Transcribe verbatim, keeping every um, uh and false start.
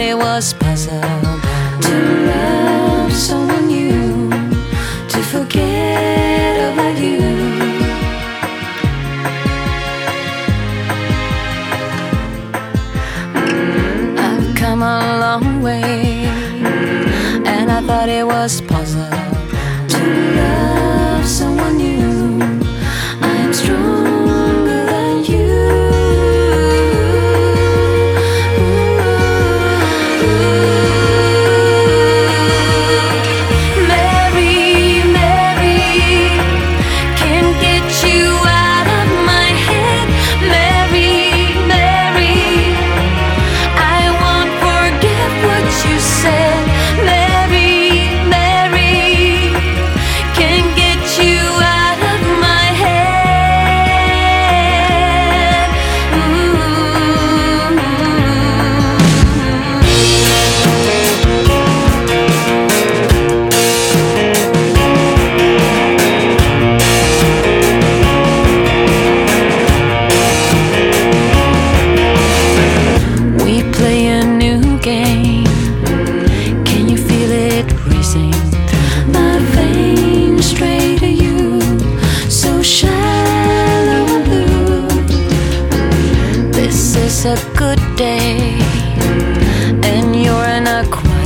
it was possible to love someone new, to forget about you. I've come a long way, and I thought it was possible to love someone new. I am stronger than you. Mary, Mary, can't get you out of my head. Mary, Mary, I won't forget what you said. Mary, Mary, can't get you out of my head. We play a new game. Can you feel it racing through my veins, straight to you, so shallow and blue? This is a good day, and you're in a quiet